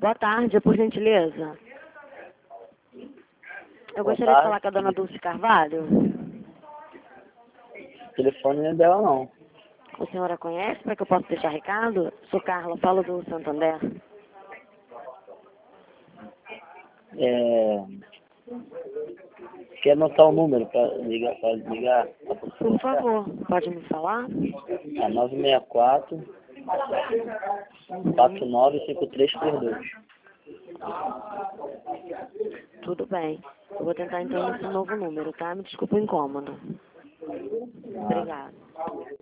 Boa tarde, por gentileza. Eu Boa gostaria de tarde. falar com a dona Dulce Carvalho. O telefone não é dela, não. A senhora conhece para que eu possa deixar recado? Sou Carla, falo do Santander. Quer anotar o número para ligar? Por favor, pode me falar? É 964 495332. Tudo bem. Eu vou tentar então esse novo número, tá? Me desculpa o incômodo. Obrigada.